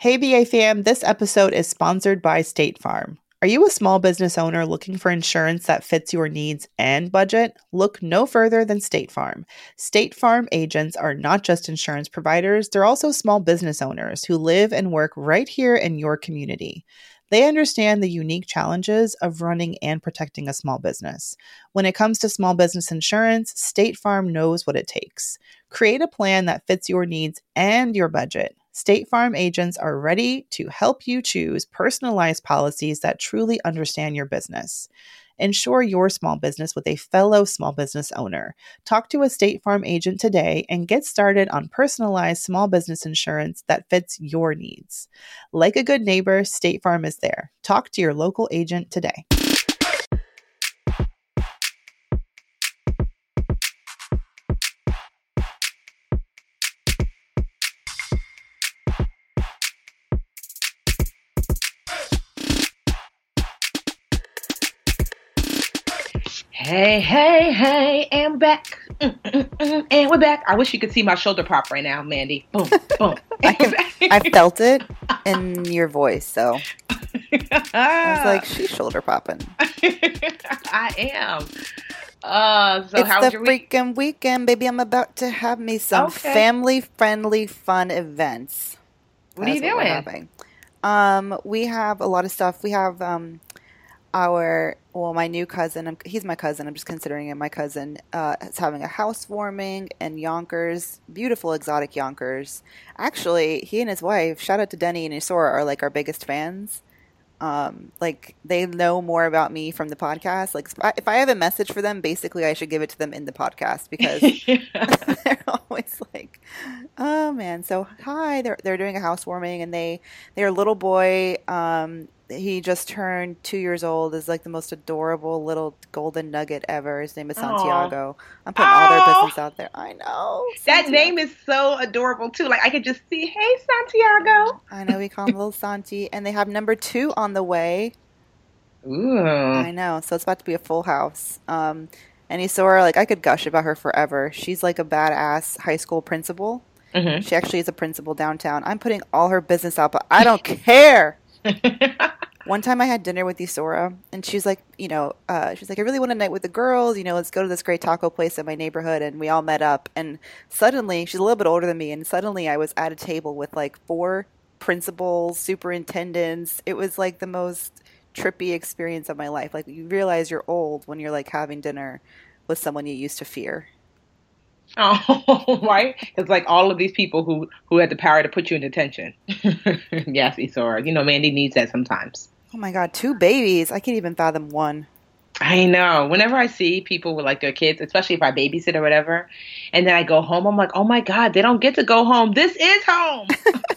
Hey, BA fam, this episode is sponsored by State Farm. Are you a small business owner looking for insurance that fits your needs and budget? Look no further than State Farm. State Farm agents are not just insurance providers, they're also small business owners who live and work right here in your community. They understand the unique challenges of running and protecting a small business. When it comes to small business insurance, State Farm knows what it takes. Create a plan that fits your needs and your budget. State Farm agents are ready to help you choose personalized policies that truly understand your business. Insure your small business with a fellow small business owner. Talk to a State Farm agent today and get started on personalized small business insurance that fits your needs. Like a good neighbor, State Farm is there. Talk to your local agent today. Hey, and we're back. And we're back. I wish you could see my shoulder pop right now, Mandy. Boom, boom. I felt it in your voice, so I was like, she's shoulder popping. I am. So it's how the was your week? freaking weekend, baby. I'm about to have me some family-friendly fun events. What are you doing? We have a lot of stuff. We have my new cousin, he's my cousin, I'm just considering him my cousin, is having a housewarming in Yonkers, beautiful exotic Yonkers. Actually, he and his wife, shout out to Denny and Isora, are like our biggest fans. Like they know more about me from the podcast. Like if I have a message for them, basically I should give it to them in the podcast because they're always like, oh man. So hi, they're doing a housewarming and their little boy, he just turned 2 years old, is like the most adorable little golden nugget ever. His name is Santiago. I'm putting all their business out there. I know. That name is so adorable too. Like I could just see, hey Santiago. I know, we call him little Santi. And they have number 2 on the way. Ooh. I know. So it's about to be a full house. And Isora, like I could gush about her forever. She's like a badass high school principal. Mm-hmm. She actually is a principal downtown. I'm putting all her business out, but I don't care. One time I had dinner with Isora, and she's like, she's like, I really want a night with the girls, let's go to this great taco place in my neighborhood, and we all met up, and suddenly, she's a little bit older than me, and suddenly I was at a table with like 4 principals, superintendents. It was like the most trippy experience of my life. Like, you realize you're old when you're like having dinner with someone you used to fear. Oh, right? It's like all of these people who had the power to put you in detention. Yes, Isora. Mandy needs that sometimes. Oh my God, 2 babies. I can't even fathom one. I know. Whenever I see people with like their kids, especially if I babysit or whatever, and then I go home, I'm like, oh my God, they don't get to go home. This is home.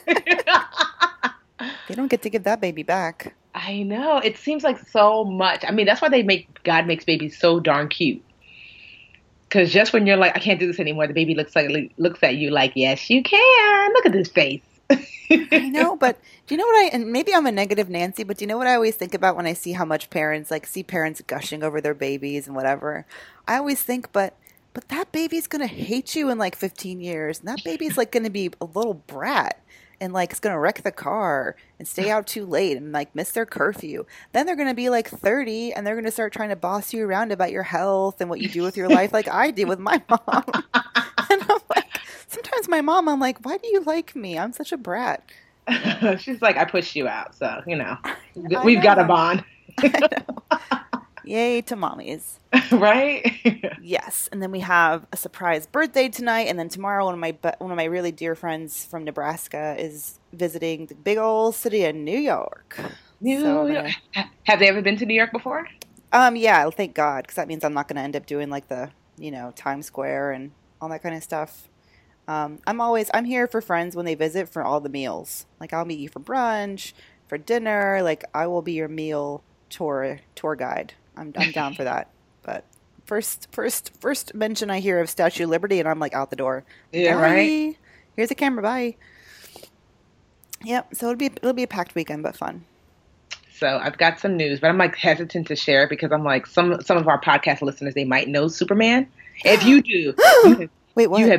They don't get to give that baby back. I know. It seems like so much. I mean, that's why God makes babies so darn cute. Because just when you're like, I can't do this anymore, the baby looks at you like, yes, you can. Look at this face. I know, but do you know what and maybe I'm a negative Nancy, but do you know what I always think about when I see how much parents, see parents gushing over their babies and whatever? I always think, but that baby's going to hate you in like 15 years. And that baby's like going to be a little brat. And like it's going to wreck the car and stay out too late and like miss their curfew. Then they're going to be like 30 and they're going to start trying to boss you around about your health and what you do with your life, like I did with my mom. And I'm like, sometimes my mom, I'm like, why do you like me? I'm such a brat. She's like, I pushed you out, so we've got a bond. I know. Yay to mommies. Right? Yes. And then we have a surprise birthday tonight. And then tomorrow, one of my really dear friends from Nebraska is visiting the big old city of New York. Have they ever been to New York before? Yeah, thank God. Because that means I'm not going to end up doing like the, Times Square and all that kind of stuff. I'm here for friends when they visit for all the meals. Like I'll meet you for brunch, for dinner. Like I will be your meal tour guide. I'm down for that. But first mention I hear of Statue of Liberty, and I'm like out the door. Yeah, bye. Right. Here's a camera. Bye. Yep. So it'll be a packed weekend, but fun. So I've got some news, but I'm like hesitant to share it because I'm like some of our podcast listeners, they might know Superman. If you do, wait, what?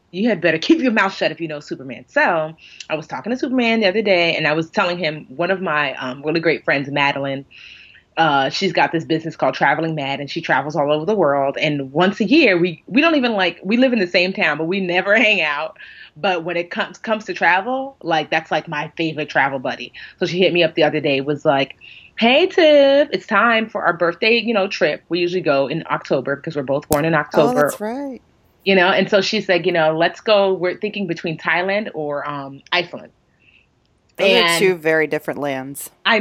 you had better keep your mouth shut if you know Superman. So I was talking to Superman the other day, and I was telling him one of my really great friends, Madeline. She's got this business called Traveling Mad, and she travels all over the world. And once a year, we don't even we live in the same town, but we never hang out. But when it comes to travel, like that's like my favorite travel buddy. So she hit me up the other day, was like, "Hey Tiff, it's time for our birthday, trip. We usually go in October because we're both born in October." Oh, that's right. And so she said, let's go. We're thinking between Thailand or Iceland. Those are two very different lands. I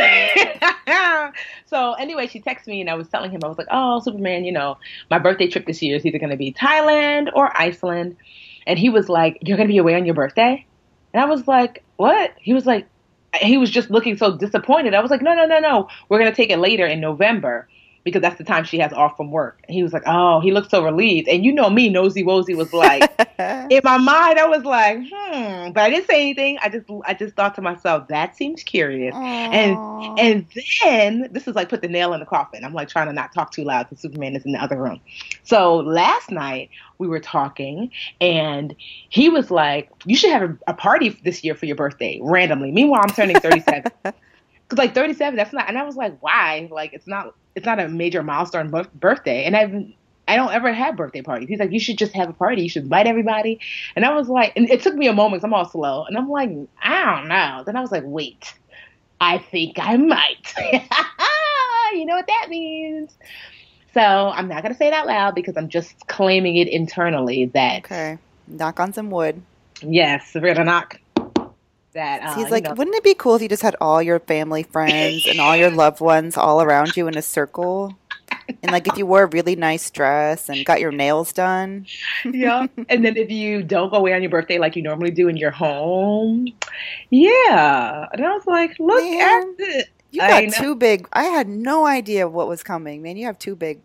know. So anyway, she texted me and I was telling him, I was like, "Oh, Superman, my birthday trip this year is either going to be Thailand or Iceland." And he was like, "You're going to be away on your birthday?" And I was like, "What?" He was just looking so disappointed. I was like, No. We're going to take it later in November, because that's the time she has off from work. And he was like, "Oh," he looked so relieved. And you know me, Nosy Wozy was like, in my mind, I was like, but I didn't say anything. I just thought to myself, that seems curious. Aww. And then this is like put the nail in the coffin. I'm like trying to not talk too loud because Superman is in the other room. So last night we were talking and he was like, "You should have a party this year for your birthday randomly." Meanwhile, I'm turning 37. Because like 37, that's not, and I was like, why? Like, it's not a major milestone birthday. And I don't ever have birthday parties. He's like, "You should just have a party. You should invite everybody." And I was like, and it took me a moment, 'cause I'm all slow. And I'm like, I don't know. Then I was like, wait, I think I might. You know what that means? So I'm not going to say it out loud because I'm just claiming it internally that. Okay. Knock on some wood. Yes, we're going to knock. That, he's like, wouldn't it be cool if you just had all your family friends and all your loved ones all around you in a circle? And like if you wore a really nice dress and got your nails done. Yeah. And then if you don't go away on your birthday like you normally do in your home. Yeah. And I was like, look at it. You got too big. I had no idea what was coming, man. You have too big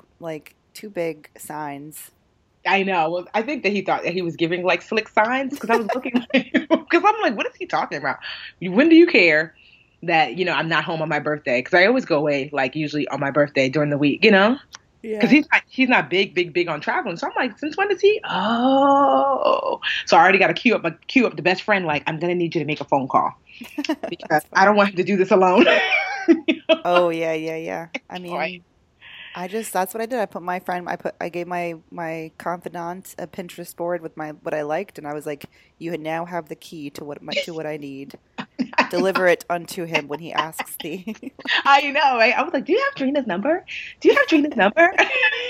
signs. I know. Well, I think that he thought that he was giving like slick signs, because I was looking because I'm like, what is he talking about? When do you care that, I'm not home on my birthday? Because I always go away like usually on my birthday during the week, Yeah. Because he's not big on traveling. So I'm like, since when is he? Oh, so I already got to queue up the best friend. Like, I'm gonna need you to make a phone call because I don't want him to do this alone. Oh yeah. I mean. Right. That's what I did. I put my friend, I gave my confidant a Pinterest board with what I liked, and I was like, "You now have the key to what I need. Deliver it unto him when he asks thee." I know, right? I was like, "Do you have Drina's number? I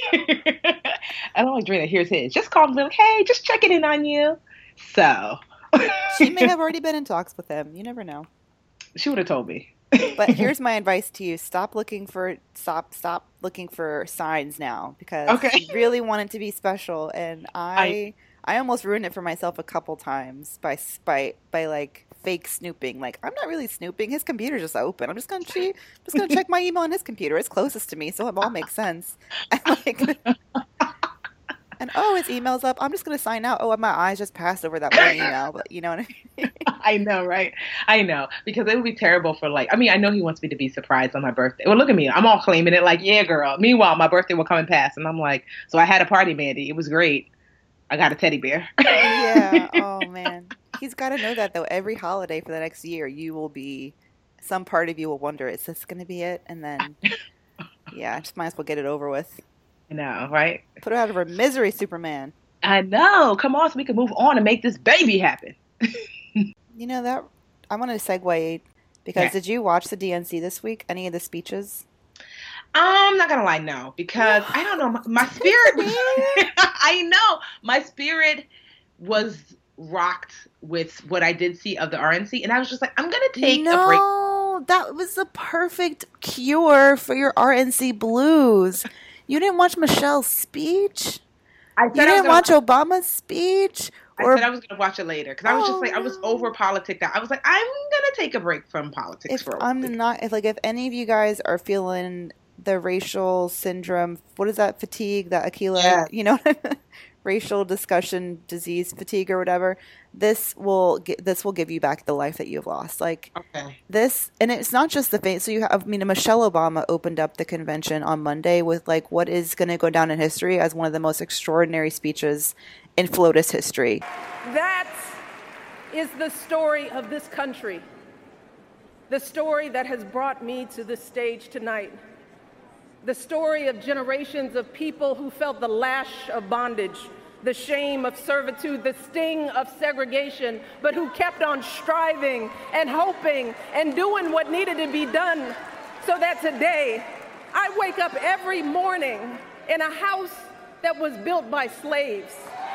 don't like Drina. Here's his. Just call him, like, hey, just checking in on you." So she may have already been in talks with him. You never know. She would have told me. But here's my advice to you: stop looking for signs now, because you really want it to be special. And I almost ruined it for myself a couple times by like fake snooping. Like, I'm not really snooping. His computer's just open. I'm just gonna check my email on his computer. It's closest to me, so it all makes sense. And his email's up. I'm just gonna sign out. My eyes just passed over that one email, but you know what I mean? I know, right? I know, because it would be terrible for I know he wants me to be surprised on my birthday. Well, look at me. I'm all claiming it like, yeah, girl. Meanwhile, my birthday will come and pass, and I'm like, so I had a party, Mandy. It was great. I got a teddy bear. Yeah. Oh man, he's got to know that though. Every holiday for the next year, some part of you will wonder, is this going to be it? And then, yeah, just might as well get it over with. I know, right? Put her out of her misery, Superman. I know. Come on, so we can move on and make this baby happen. That I want to segue because did you watch the DNC this week? Any of the speeches? I'm not gonna lie, no, because I don't know. My spirit was, I know my spirit was rocked with what I did see of the RNC, and I was just like, I'm gonna take a break. No, that was the perfect cure for your RNC blues. You didn't watch Michelle's speech? You didn't watch Obama's speech? I said I was going to watch it later because I was just I was over politics. I was like, I'm going to take a break from politics for a while. If any of you guys are feeling the racial syndrome. What is that fatigue that Akila, Yeah. racial discussion disease fatigue or whatever. This will give you back the life that you've lost. Like Okay. this, and it's not just the face. So you have, I mean, Michelle Obama opened up the convention on Monday with like what is going to go down in history as one of the most extraordinary speeches in FLOTUS history. That is the story of this country, the story that has brought me to this stage tonight, the story of generations of people who felt the lash of bondage, the shame of servitude, the sting of segregation, but who kept on striving and hoping and doing what needed to be done so that today I wake up every morning in a house that was built by slaves.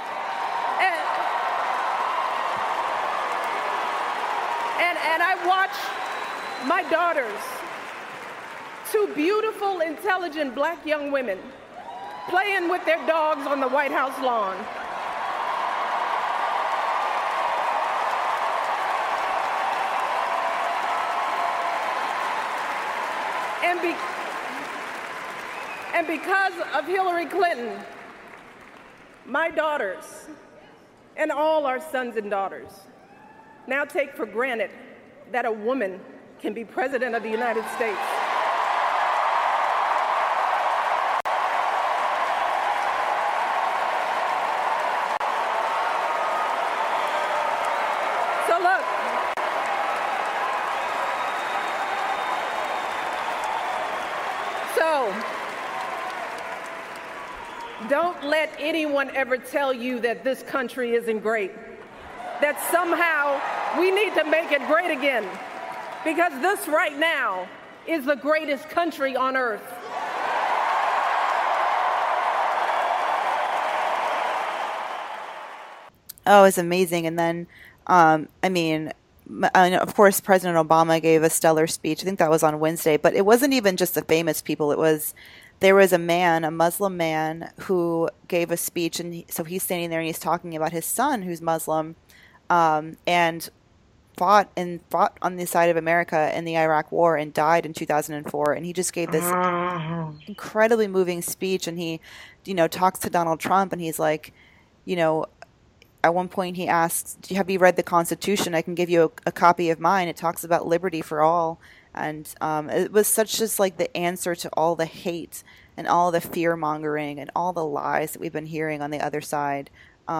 And I watch my daughters, two beautiful, intelligent black young women, playing with their dogs on the White House lawn. And because of Hillary Clinton, my daughters and all our sons and daughters now take for granted that a woman can be president of the United States. So look, don't let anyone ever tell you that this country isn't great, that somehow we need to make it great again, because this right now is the greatest country on earth. Oh, it's amazing. And then, of course, President Obama gave a stellar speech. I think that was on Wednesday, but it wasn't even just the famous people. There was a Muslim man, who gave a speech, and so he's standing there and he's talking about his son, who's Muslim, and fought on the side of America in the Iraq War and died in 2004. And he just gave this incredibly moving speech, and he, talks to Donald Trump, and he's like, at one point he asks, have you read the Constitution? I can give you a copy of mine. It talks about liberty for all. And it was such just like the answer to all the hate and all the fear mongering and all the lies that we've been hearing on the other side.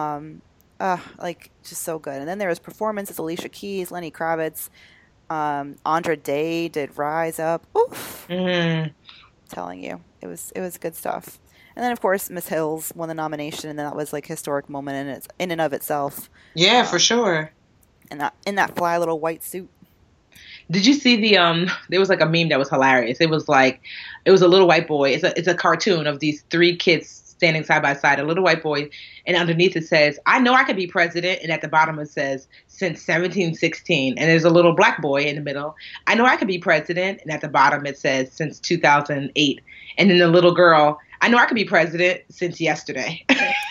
Just so good. And then there was performances: Alicia Keys, Lenny Kravitz, Andra Day did Rise Up. Oof. I'm telling you, it was good stuff. And then of course Miss Hills won the nomination, and that was like a historic moment in and of itself. Yeah, for sure. And in that fly little white suit. Did you see there was like a meme that was hilarious. It was a little white boy. It's a cartoon of these three kids standing side by side, a little white boy, and underneath it says, "I know I could be president," and at the bottom it says, "Since 1716." And there's a little black boy in the middle. "I know I could be president," and at the bottom it says, "Since 2008." And then the little girl, "I know I could be president since yesterday."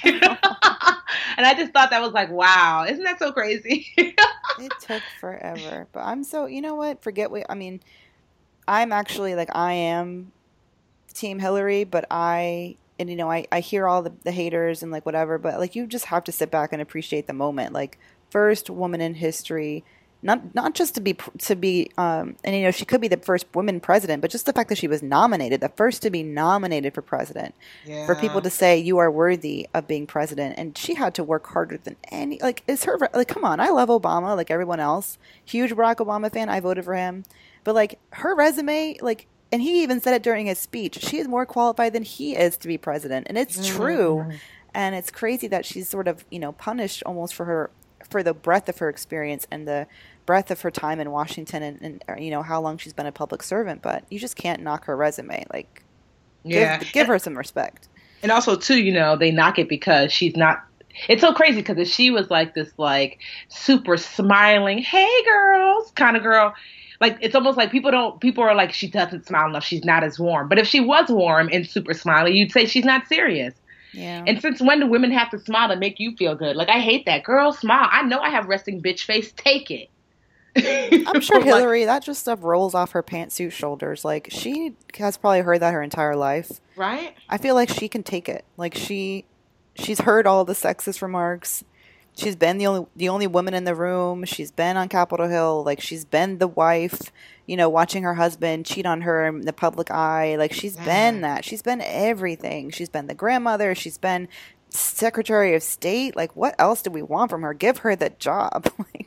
And I just thought that was like, wow, isn't that so crazy? It took forever, but I'm so, what? I'm actually I am Team Hillary, but I hear all the haters and whatever, but you just have to sit back and appreciate the moment. First woman in history, not just to be she could be the first woman president, but just the fact that she was nominated, the first to be nominated for president, for people to say you are worthy of being president. And she had to work harder than any, come on, I love Obama like everyone else, huge Barack Obama fan, I voted for him, but her resume, and he even said it during his speech, she is more qualified than he is to be president. And it's true. And it's crazy that she's sort of, punished almost for the breadth of her experience and the breadth of her time in Washington and how long she's been a public servant. But you just can't knock her resume. Give her some respect. And also too, they knock it because she's not. It's so crazy because if she was this super smiling, "Hey girls" kind of girl, it's almost like people are like, she doesn't smile enough, she's not as warm. But if she was warm and super smiley, you'd say she's not serious. Yeah. And since when do women have to smile to make you feel good? I hate that. Girl, smile. I know I have resting bitch face. Take it. I'm sure Like, Hillary, that just stuff rolls off her pantsuit shoulders. Like, she has probably heard that her entire life. right? I feel like she can take it. Like, she's heard all the sexist remarks. She's been the only woman in the room. She's been on Capitol Hill. Like, she's been the wife, watching her husband cheat on her in the public eye. Like, she's been Yeah. that. She's been everything. She's been the grandmother. She's been Secretary of State. Like, what else do we want from her? Give her the job.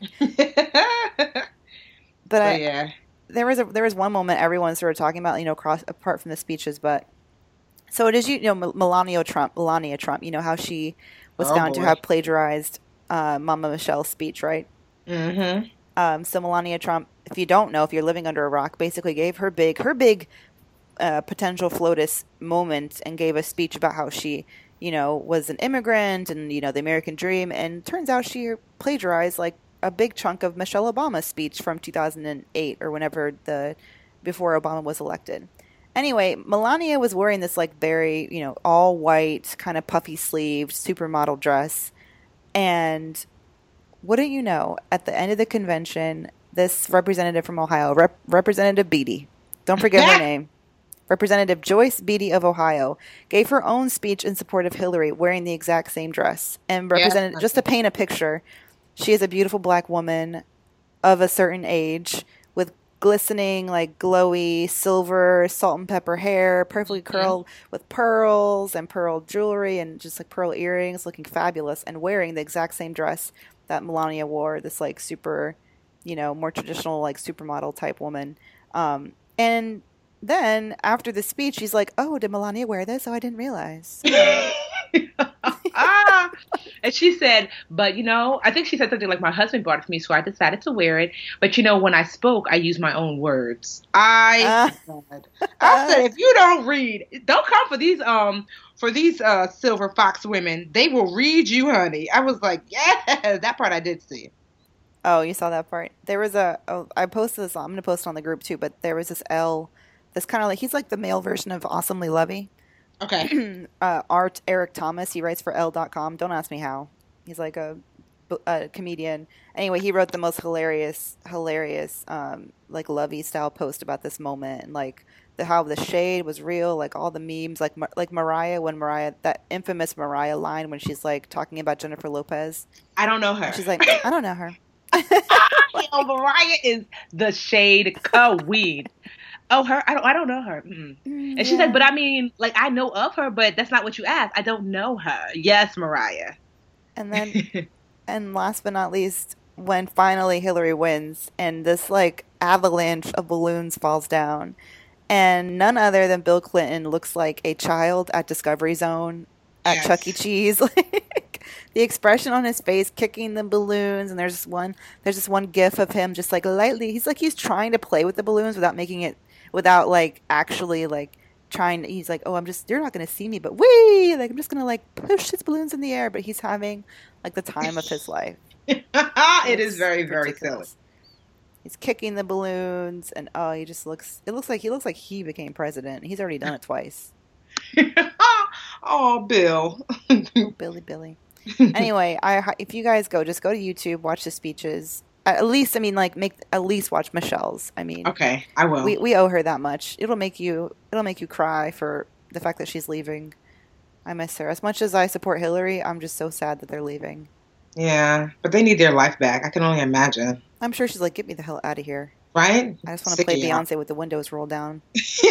But So yeah. there was one moment everyone started talking about, apart from the speeches, but so it is, Melania Trump, how she was Oh found to boy. have plagiarized Mama Michelle's speech, right? Mm-hmm. So Melania Trump, if you don't know, if you're living under a rock, basically gave her big potential FLOTUS moment and gave a speech about how she, was an immigrant and, the American dream. And turns out she plagiarized like a big chunk of Michelle Obama's speech from 2008 or whenever before Obama was elected. Anyway, Melania was wearing this like very, all white, kind of puffy sleeved supermodel dress. And wouldn't you know, at the end of the convention, this representative from Ohio, Representative Beatty, don't forget her name, Representative Joyce Beatty of Ohio, gave her own speech in support of Hillary wearing the exact same dress. And Yeah. just to paint a picture, she is a beautiful black woman of a certain age with glistening, like glowy silver salt and pepper hair, perfectly Mhm. curled with pearls and pearl jewelry and just like pearl earrings, looking fabulous and wearing the exact same dress that Melania wore, this like super, more traditional like supermodel type woman. And then after the speech, she's like, "Oh, did Melania wear this? Oh, I didn't realize." Ah, and she said, but I think she said something like, my husband bought it for me, so I decided to wear it. But when I spoke, I used my own words. Uh, I said, if you don't read, don't come for these silver fox women. They will read you, honey. I was like, yeah, that part I did see. oh, you saw that part. There was I posted this. I'm gonna post it on the group too. But there was this this kind of like he's like the male version of Awesomely Lovey. Okay. Art Eric Thomas. He writes for L.com. Don't ask me how. He's like a comedian. Anyway, he wrote the most hilarious, like Lovey style post about this moment and like how the shade was real, like all the memes, like Mariah when Mariah that infamous Mariah line when she's like talking about Jennifer Lopez. I don't know her. And she's like, I don't know her. Mariah is the shade weed. Oh, her? I don't know her. Mm. And she's like, Yeah. but I mean, like, I know of her, but that's not what you asked. I don't know her. Yes, Mariah. And then, and last but not least, when finally Hillary wins and this like avalanche of balloons falls down, and none other than Bill Clinton looks like a child at Discovery Zone at Chuck E. Yes. Cheese. Like the expression on his face, kicking the balloons, and there's this one gif of him just like lightly. He's trying to play with the balloons without making it, without like actually like trying. He's like, oh, you're not gonna see me, but wee, like I'm just gonna like push his balloons in the air. But he's having like the time of his life. It is It's very, very silly. ridiculous. He's kicking the balloons, and oh, he just looks. It looks like he became president. He's already done it twice. Oh, Bill. Oh, Billy. Anyway, if you guys just go to YouTube, watch the speeches. At least, I mean, like at least watch Michelle's. I mean, Okay, I will. we owe her that much. It'll make you cry for the fact that she's leaving. I miss her as much as I support Hillary. I'm just so sad that they're leaving. Yeah, but they need their life back. I can only imagine. I'm sure she's like, get me the hell out of here. Right? I just want to Sick play of y'all. Beyonce with the windows rolled down.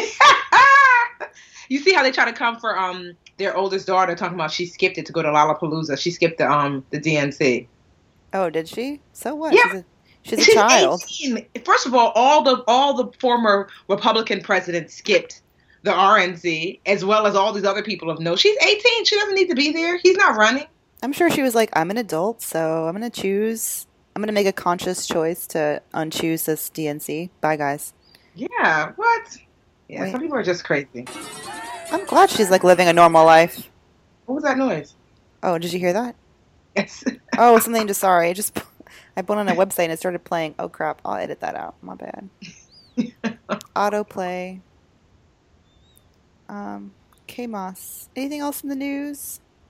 You see how they try to come for their oldest daughter, talking about she skipped it to go to Lollapalooza. She skipped the DNC. Oh, did she? So what? Yeah, She's a she's child. 18. First of all the former Republican presidents skipped the RNC, as well as all these other people of note. She's 18. She doesn't need to be there. He's not running. I'm sure she was like, I'm an adult, so I'm going to choose. I'm going to make a conscious choice to unchoose this DNC. Bye, guys. Yeah, what? Yeah, Wait. some people are just crazy. I'm glad she's like living a normal life. What was that noise? Oh, did you hear that? Yes. Oh, something just, sorry. I put on a website and it started playing. Oh, crap. I'll edit that out. My bad. Autoplay. KMOS. Anything else in the news?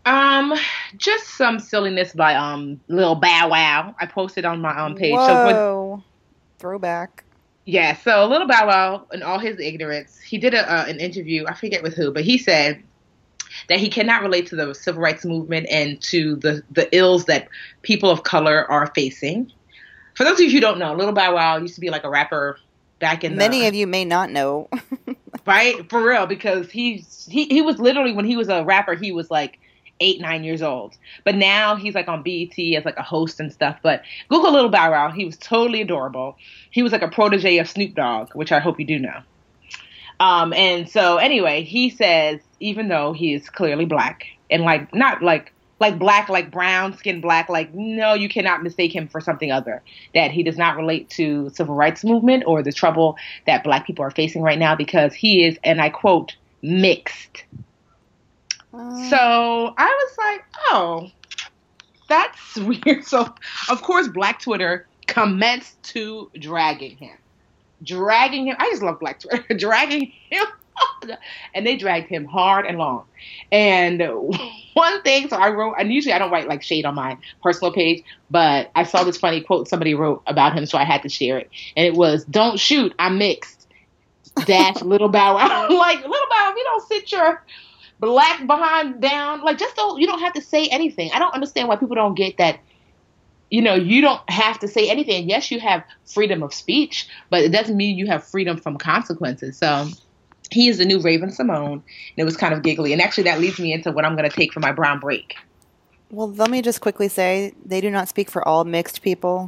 Just some silliness by Lil Bow Wow. I posted on my page. Whoa, throwback. Yeah, so Lil Bow Wow, in all his ignorance, he did an interview. I forget with who, but he said that he cannot relate to the civil rights movement and to the ills that people of color are facing. For those of you who don't know, Lil Bow Wow used to be like a rapper back in Many of you may not know. Right? For real, because he was literally, when he was a rapper, he was like 8-9 years old. But now he's like on BET as like a host and stuff. But Google Lil Bow Wow. He was totally adorable. He was like a protege of Snoop Dogg, which I hope you do know. And so anyway, he says, even though he is clearly black and like, not like black, like brown skin black, like, no, you cannot mistake him for something other, that he does not relate to civil rights movement or the trouble that black people are facing right now, because he is, and I quote, mixed. So I was like, oh, that's weird. So of course, Black Twitter commenced to dragging him. I just love Black Twitter. Dragging him. And they dragged him hard and long. And one thing, so I wrote, and usually I don't write like shade on my personal page, but I saw this funny quote somebody wrote about him, so I had to share it. And it was, "Don't shoot, I'm mixed. Dash Lil Bow Wow." Like, Lil Bow Wow, if you don't sit your black behind down, like, just don't, you don't have to say anything. I don't understand why people don't get that. You know, you don't have to say anything. Yes, you have freedom of speech, but it doesn't mean you have freedom from consequences. So he is the new Raven-Symoné, and it was kind of giggly. And actually, that leads me into what I'm going to take for my brown break. Well, let me just quickly say, they do not speak for all mixed people.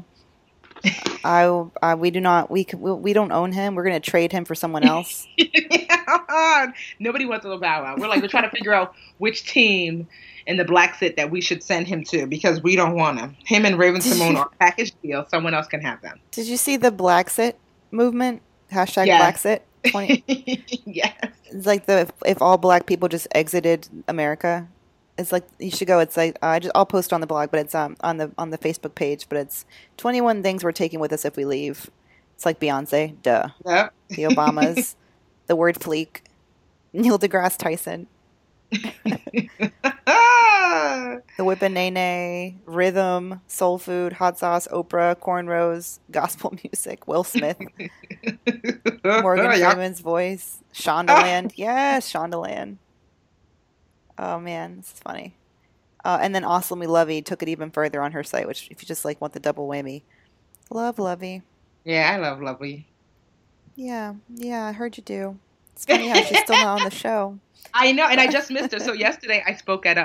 We don't own him. We're going to trade him for someone else. Nobody wants Lil Bow Wow. We're trying to figure out which team in the black sit that we should send him to, because we don't want him. Him and Raven-Symoné are a package deal. Someone else can have them. Did you see the Black Sit movement? Hashtag Black Sit. Yes. It's like if all black people just exited America. It's like, you should go. It's like, I'll post on the blog, but it's on the Facebook page. But it's 21 things we're taking with us if we leave. It's like Beyonce, duh. Yep. The Obamas, the word fleek, Neil deGrasse Tyson, the Whip and Nene, Rhythm, Soul Food, Hot Sauce, Oprah, Cornrows, Gospel Music, Will Smith, Morgan Freeman's voice, Shondaland. Yes, Shondaland. Oh man, this is funny. And then Awesomely Lovey took it even further on her site, which, if you just like want the double whammy, love Lovey. Yeah, I love Lovey. Yeah, I heard you do. It's funny how she's still not on the show. I know, and I just missed her. So yesterday I spoke at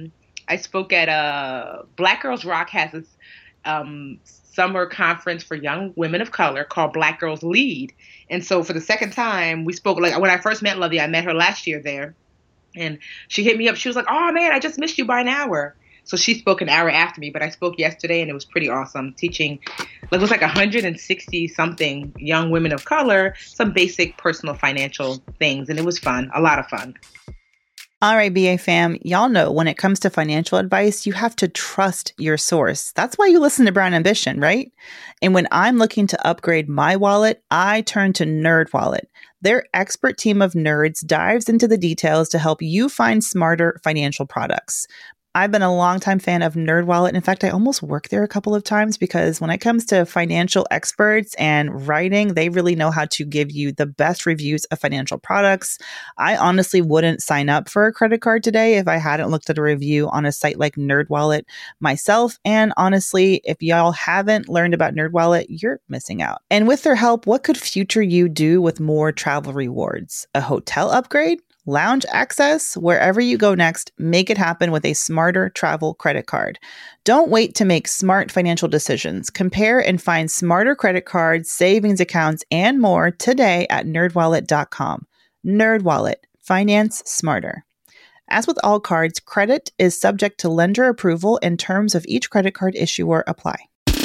Black Girls Rock has this summer conference for young women of color called Black Girls Lead. And so for the second time we spoke, like when I first met Lovey, I met her last year there. And she hit me up. She was like, "Oh man, I just missed you by an hour." So she spoke an hour after me, but I spoke yesterday and it was pretty awesome, teaching, it was like 160 something young women of color some basic personal financial things. And it was fun, a lot of fun. All right, BA fam, y'all know when it comes to financial advice, you have to trust your source. That's why you listen to Brown Ambition, right? And when I'm looking to upgrade my wallet, I turn to NerdWallet. Their expert team of nerds dives into the details to help you find smarter financial products. I've been a longtime fan of NerdWallet. In fact, I almost worked there a couple of times because when it comes to financial experts and writing, they really know how to give you the best reviews of financial products. I honestly wouldn't sign up for a credit card today if I hadn't looked at a review on a site like NerdWallet myself. And honestly, if y'all haven't learned about NerdWallet, you're missing out. And with their help, what could future you do with more travel rewards? A hotel upgrade? Lounge access? Wherever you go next, make it happen with a smarter travel credit card. Don't wait to make smart financial decisions. Compare and find smarter credit cards, savings accounts, and more today at nerdwallet.com. NerdWallet. Finance smarter. As with all cards, credit is subject to lender approval and terms of each credit card issuer apply.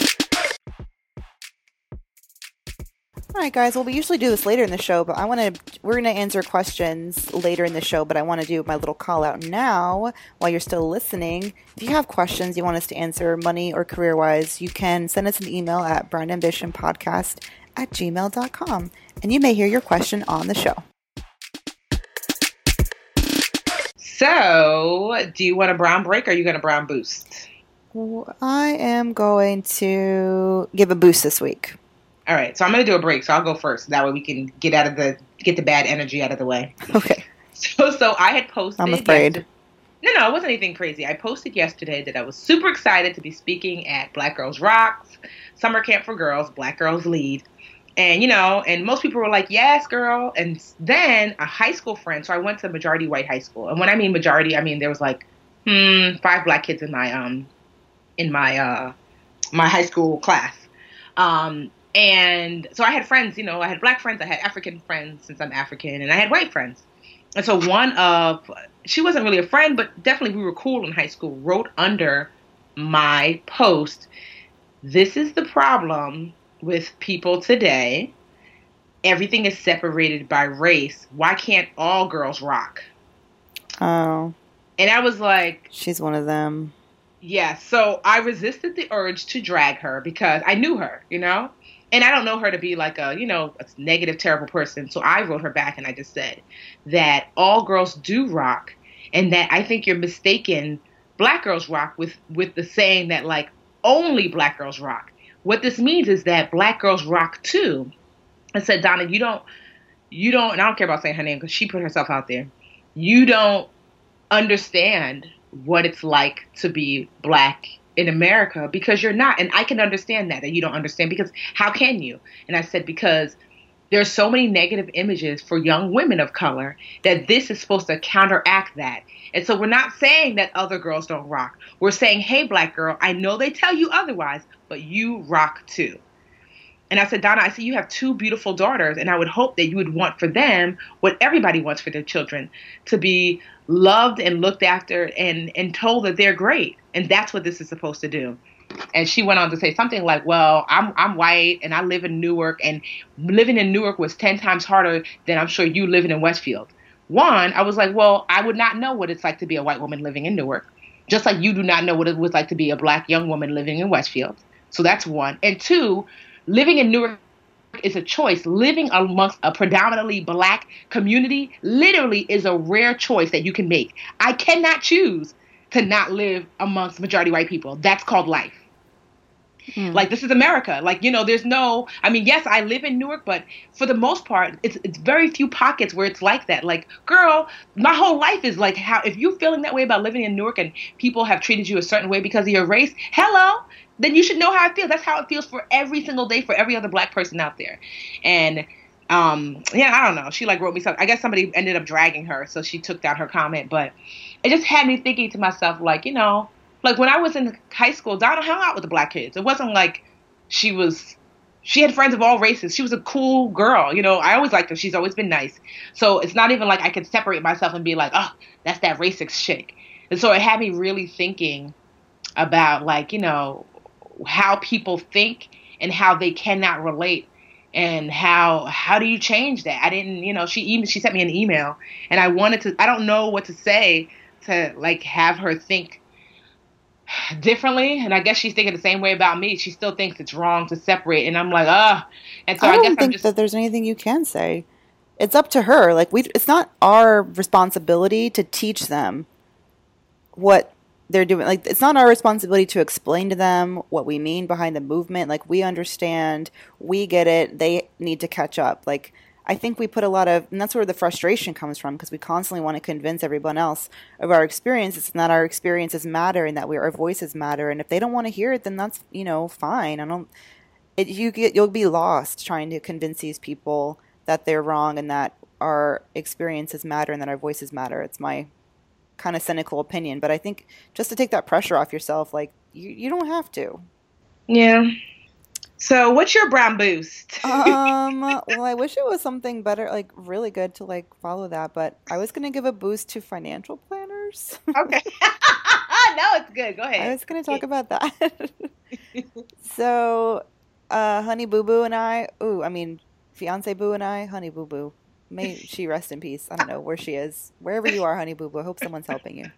All right, guys. Well, we usually do this later in the show, but we're going to answer questions later in the show, but I want to do my little call out now while you're still listening. If you have questions you want us to answer, money or career-wise, you can send us an email at brownambitionpodcast@gmail.com, and you may hear your question on the show. So, do you want a brown break or are you going to brown boost? I am going to give a boost this week. All right, so I'm going to do a break, so I'll go first. That way we can get the bad energy out of the way. Okay. So I had posted. I'm afraid. No, it wasn't anything crazy. I posted yesterday that I was super excited to be speaking at Black Girls Rocks, summer camp for girls, Black Girls Lead. And, and most people were like, yes, girl. And then a high school friend, so I went to majority white high school. And when I mean majority, I mean there was like 5 black kids in my high school class. And so I had friends, I had black friends, I had African friends since I'm African, and I had white friends. And so she wasn't really a friend, but definitely we were cool in high school, wrote under my post, "This is the problem with people today. Everything is separated by race. Why can't all girls rock?" Oh. And I was like... She's one of them. Yeah, so I resisted the urge to drag her because I knew her, And I don't know her to be like a negative, terrible person. So I wrote her back and I just said that all girls do rock and that I think you're mistaken black girls rock with the saying that like only black girls rock. What this means is that black girls rock too. I said, Donna, you don't, and I don't care about saying her name because she put herself out there. You don't understand what it's like to be black in America because you're not. And I can understand that you don't understand because how can you? And I said, because there's so many negative images for young women of color that this is supposed to counteract that. And so we're not saying that other girls don't rock. We're saying, hey, black girl, I know they tell you otherwise, but you rock too. And I said, Donna, I see you have 2 beautiful daughters, and I would hope that you would want for them what everybody wants for their children, to be loved and looked after and told that they're great. And that's what this is supposed to do. And she went on to say something like, well, I'm white and I live in Newark, and living in Newark was 10 times harder than I'm sure you living in Westfield. One, I was like, well, I would not know what it's like to be a white woman living in Newark, just like you do not know what it was like to be a black young woman living in Westfield. So that's one. And 2, living in Newark is a choice. Living amongst a predominantly black community literally is a rare choice that you can make. I cannot choose to not live amongst majority white people. That's called life. Like, this is America. Like, there's no, yes, I live in Newark, but for the most part, it's very few pockets where it's like that. Like, girl, my whole life is like how, if you're feeling that way about living in Newark and people have treated you a certain way because of your race, hello, then you should know how it feels. That's how it feels for every single day for every other black person out there. And, I don't know. She wrote me something. I guess somebody ended up dragging her, so she took down her comment, but it just had me thinking to myself, like when I was in high school, Donna hung out with the black kids. It wasn't like she had friends of all races. She was a cool girl. I always liked her. She's always been nice. So it's not even like I could separate myself and be like, oh, that's that racist chick. And so it had me really thinking about how people think and how they cannot relate and how do you change that? I didn't, she sent me an email and I don't know what to say to have her think differently, and I guess she's thinking the same way about me. She still thinks it's wrong to separate, and I'm like, and so I don't think that there's anything you can say. It's up to her. It's not our responsibility to teach them what they're doing. It's not our responsibility to explain to them what we mean behind the movement. We understand, we get it. They need to catch up. I think we put a lot of, and that's where the frustration comes from, because we constantly want to convince everyone else of our experiences and that our experiences matter and that our voices matter. And if they don't want to hear it, then that's, fine. You'll be lost trying to convince these people that they're wrong and that our experiences matter and that our voices matter. It's my kind of cynical opinion, but I think just to take that pressure off yourself, you don't have to. Yeah. So what's your brown boost? Well, I wish it was something better, really good to follow that, but I was going to give a boost to financial planners. Okay. No, it's good. Go ahead. I was going to talk about that. So, Honey Boo Boo and Fiance Boo and I, Honey Boo Boo, may she rest in peace. I don't know where she is. Wherever you are, Honey Boo Boo, I hope someone's helping you.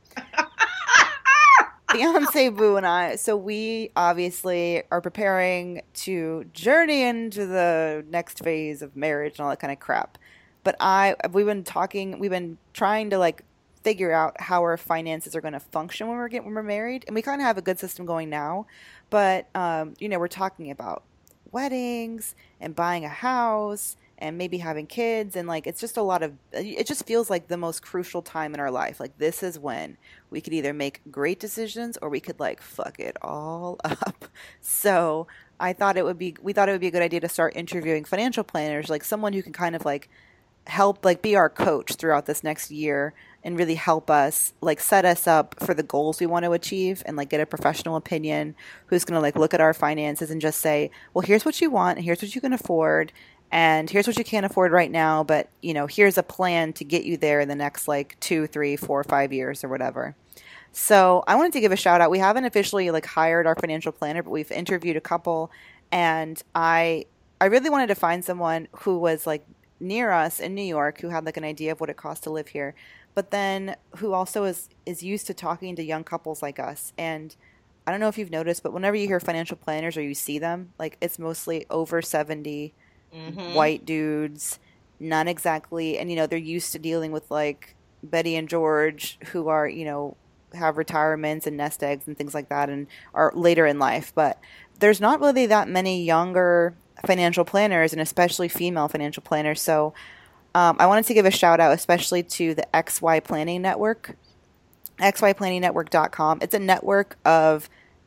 Fiance Boo and I, so we obviously are preparing to journey into the next phase of marriage and all that kind of crap. But we've been trying to figure out how our finances are going to function when we're married. And we kind of have a good system going now, but we're talking about weddings and buying a house and maybe having kids, and like it's just a lot of, it just feels like the most crucial time in our life. Like this is when we could either make great decisions or we could like fuck it all up. So we thought it would be a good idea to start interviewing financial planners, like someone who can kind of like help, like be our coach throughout this next year and really help us like set us up for the goals we want to achieve, and like get a professional opinion who's going to like look at our finances and just say, well, here's what you want and here's what you can afford and here's what you can't afford right now, but here's a plan to get you there in the next like 2, 3, 4, 5 years or whatever. So I wanted to give a shout out. We haven't officially like hired our financial planner, but we've interviewed a couple, and I really wanted to find someone who was like near us in New York, who had like an idea of what it costs to live here, but then who also is used to talking to young couples like us. And I don't know if you've noticed, but whenever you hear financial planners or you see them, like it's mostly over 70 white dudes, not exactly, and they're used to dealing with like Betty and George, who are have retirements and nest eggs and things like that and are later in life. But there's not really that many younger financial planners, and especially female financial planners. So I wanted to give a shout out especially to the XY Planning Network, xyplanningnetwork.com. It's a network of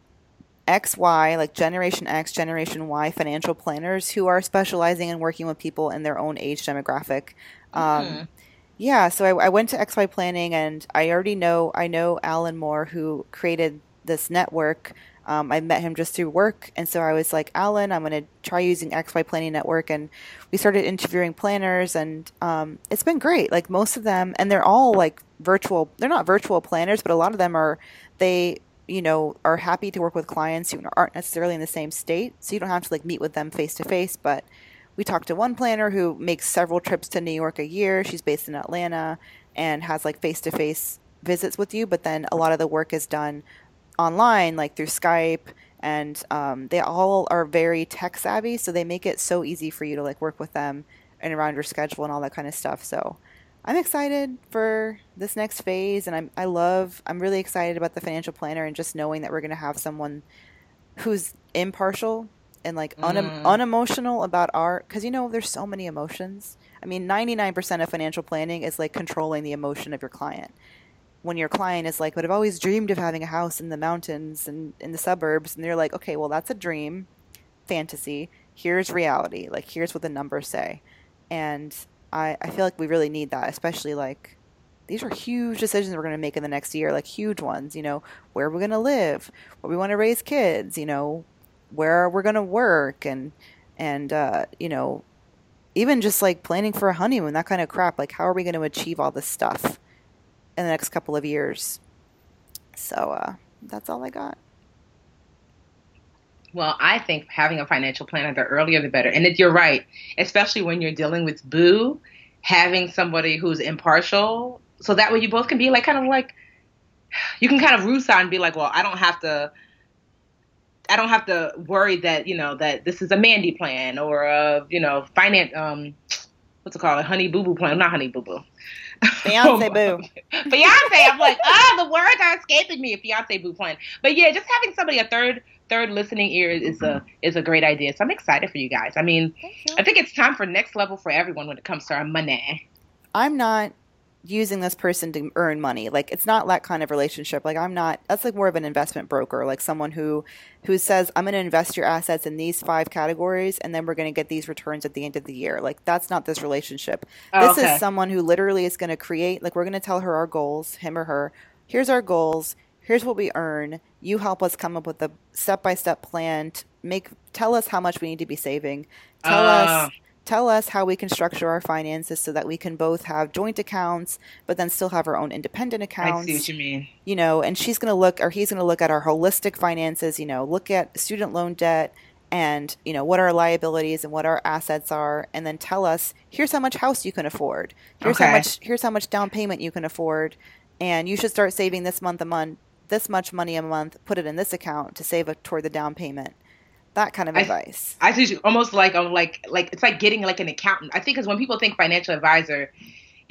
XY, like Generation X, Generation Y financial planners who are specializing in working with people in their own age demographic. Yeah, so I went to XY Planning, and I know Alan Moore, who created this network. I met him just through work, and so I was like, Alan, I'm going to try using XY Planning Network, and we started interviewing planners, and it's been great. Like most of them, and they're all like virtual. They're not virtual planners, but a lot of them are. They are happy to work with clients who aren't necessarily in the same state, so you don't have to like meet with them face to face. But we talked to one planner who makes several trips to New York a year. She's based in Atlanta and has like face to face visits with you, but then a lot of the work is done online, like through Skype, and they all are very tech savvy, so they make it so easy for you to like work with them and around your schedule and all that kind of stuff. So I'm excited for this next phase, and I'm really excited about the financial planner, and just knowing that we're going to have someone who's impartial and like unemotional about because there's so many emotions. I mean, 99% of financial planning is like controlling the emotion of your client. When your client is like, but I've always dreamed of having a house in the mountains and in the suburbs, and they're like, okay, well, that's a dream, fantasy. Here's reality. Like, here's what the numbers say. And I feel like we really need that, especially like these are huge decisions we're going to make in the next year, like huge ones, where we're going to live, where we want to raise kids, where we're going to work, and even just like planning for a honeymoon, that kind of crap. Like, how are we going to achieve all this stuff in the next couple of years? So that's all I got. Well, I think having a financial planner, the earlier the better. And you're right, especially when you're dealing with boo, having somebody who's impartial, so that way you both can be like, kind of like, you can kind of roost out and be like, well, I don't have to worry that, that this is a Mandy plan or a, finance, what's it called? A Honey Boo Boo plan. Not Honey Boo Boo. Fiance Boo. Fiance. I'm like, the words are escaping me. A Fiance Boo plan. But yeah, just having somebody, a third listening ear is a great idea. So I'm excited for you guys. I mean, I think it's time for next level for everyone when it comes to our money. I'm not using this person to earn money. Like, it's not that kind of relationship. Like, that's like more of an investment broker, like someone who says, I'm going to invest your assets in these 5 categories, and then we're going to get these returns at the end of the year. Like, that's not this relationship. This is someone who literally is going to create, like, we're going to tell her our goals, him or her. Here's our goals. Here's what we earn. You help us come up with a step-by-step plan. Tell us how much we need to be saving. Tell us how we can structure our finances so that we can both have joint accounts, but then still have our own independent accounts. I see what you mean. And he's going to look at our holistic finances, look at student loan debt and, what our liabilities and what our assets are, and then tell us, here's how much house you can afford. Here's how much down payment you can afford. And you should start saving this much money a month, put it in this account to save toward the down payment. That kind of advice. I see almost like it's like getting like an accountant. I think because when people think financial advisor,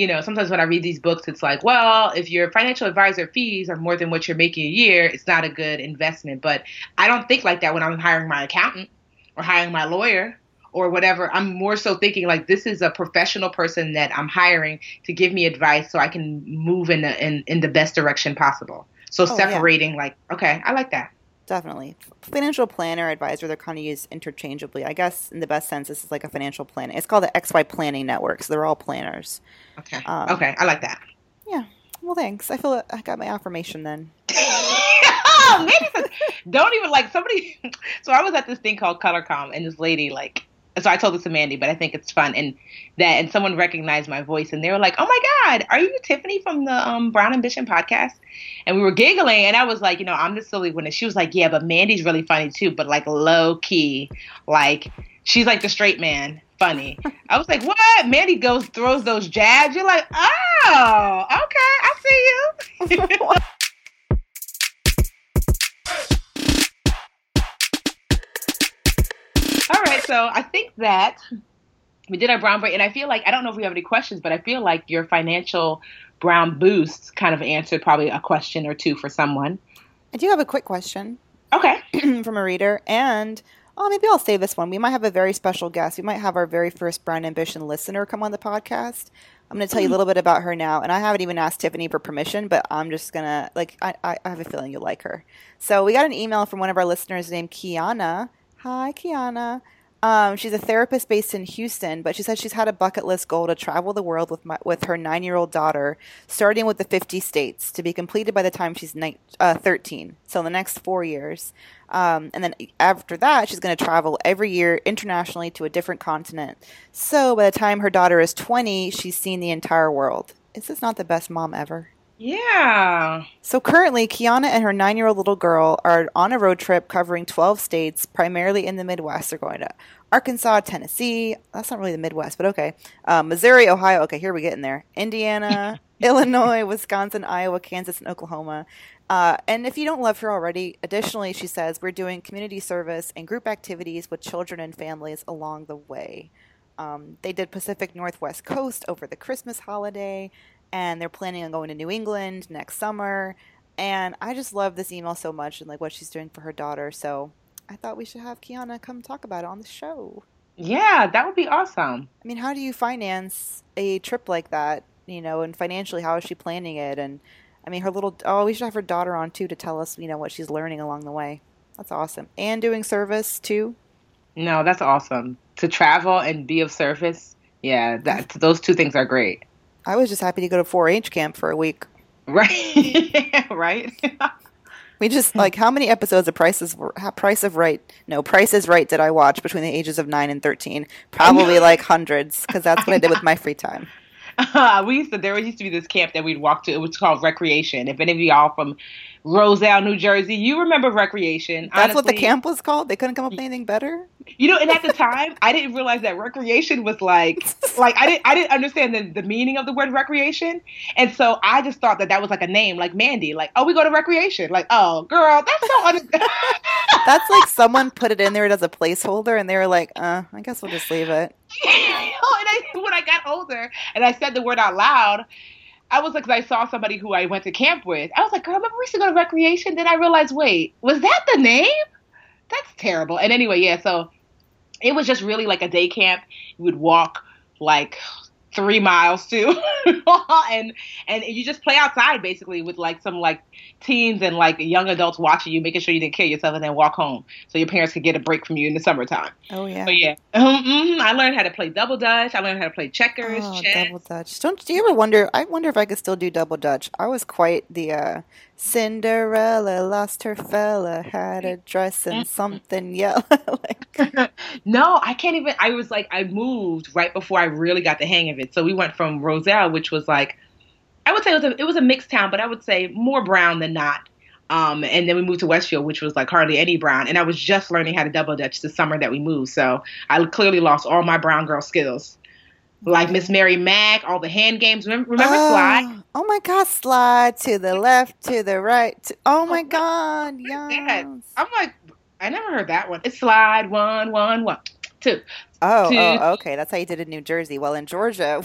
sometimes when I read these books, it's like, well, if your financial advisor fees are more than what you're making a year, it's not a good investment. But I don't think like that when I'm hiring my accountant or hiring my lawyer or whatever. I'm more so thinking like this is a professional person that I'm hiring to give me advice so I can move in the best direction possible. So separating like, okay, I like that. Definitely. Financial planner, advisor, they're kind of used interchangeably. I guess in the best sense, this is like a financial planning. It's called the XY Planning Network, so they're all planners. Okay. Okay, I like that. Yeah. Well, thanks. I feel I got my affirmation then. Oh, man, don't even like somebody. So I was at this thing called ColorCom, and this lady so I told this to Mandy, but I think it's fun, and someone recognized my voice, and they were like, "Oh my God, are you Tiffany from the Brown Ambition podcast?" And we were giggling, and I was like, I'm the silly one. And she was like, "Yeah, but Mandy's really funny too, but like low key, like she's like the straight man funny." I was like, "What?" Mandy throws those jabs. You're like, "Oh, okay, I see you." All right, so I think that we did our brown break, and I feel like, I don't know if we have any questions, but I feel like your financial brown boost kind of answered probably a question or two for someone. I do have a quick question. Okay. From a reader, and maybe I'll save this one. We might have a very special guest. We might have our very first Brown Ambition listener come on the podcast. I'm going to tell you a little bit about her now, and I haven't even asked Tiffany for permission, but I'm just going to, I have a feeling you'll like her. So we got an email from one of our listeners named Kiana. Hi, Kiana. She's a therapist based in Houston, but she said she's had a bucket list goal to travel the world with her 9-year-old daughter, starting with the 50 states, to be completed by the time she's 13, so in the next 4 years. And then after that, she's going to travel every year internationally to a different continent. So by the time her daughter is 20, she's seen the entire world. Is this not the best mom ever? Yeah. So currently, Kiana and her 9-year-old little girl are on a road trip covering 12 states, primarily in the Midwest. They're going to Arkansas, Tennessee. That's not really the Midwest, but okay. Missouri, Ohio. Okay, here we get in there. Indiana, Illinois, Wisconsin, Iowa, Kansas, and Oklahoma. And if you don't love her already, additionally, she says, we're doing community service and group activities with children and families along the way. They did Pacific Northwest Coast over the Christmas holiday, and they're planning on going to New England next summer. And I just love this email so much and like what she's doing for her daughter. So I thought we should have Kiana come talk about it on the show. Yeah, that would be awesome. I mean, how do you finance a trip like that, and financially, how is she planning it? And I mean, we should have her daughter on too to tell us, what she's learning along the way. That's awesome. And doing service too. No, that's awesome. To travel and be of service. Yeah, those two things are great. I was just happy to go to 4-H camp for a week. Right. Right. We just, how many episodes of Price is Right did I watch between the ages of 9 and 13? Probably hundreds, because that's what I did with my free time. There used to be this camp that we'd walk to. It was called Recreation. If any of y'all from Roselle, New Jersey, you remember Recreation. That's honestly what the camp was called? They couldn't come up with anything better? And at the time, I didn't realize that recreation was I didn't understand the meaning of the word recreation. And so I just thought that was like a name, like Mandy, oh, we go to recreation. Oh, girl, that's so That's like someone put it in there as a placeholder, and they were like, I guess we'll just leave it. And when I got older and I said the word out loud, I was like, 'cause I saw somebody who I went to camp with. I was like, girl, remember we used to go to recreation? Then I realized, wait, was that the name? That's terrible. And anyway, yeah, so it was just really like a day camp. You would walk 3 miles too, and you just play outside basically with some teens and young adults watching you, making sure you didn't kill yourself, and then walk home so your parents could get a break from you in the summertime. Oh yeah. But yeah, I learned how to play double dutch. I learned how to play checkers, chess. Double dutch. Do you ever wonder? I wonder if I could still do double dutch. I was quite the Cinderella lost her fella, had a dress and something yellow. No, I can't even. I was I moved right before I really got the hang of it. So we went from Roselle, which was I would say it was a mixed town, but I would say more brown than not. And then we moved to Westfield, which was hardly any brown. And I was just learning how to double dutch the summer that we moved. So I clearly lost all my brown girl skills. Miss Mary Mack, all the hand games. Remember Slide? Oh my God, Slide to the left, to the right. Oh my God, yes. I'm I never heard that one. It's Slide 1, 1, 1. Two. Okay. That's how you did it in New Jersey. Well, in Georgia,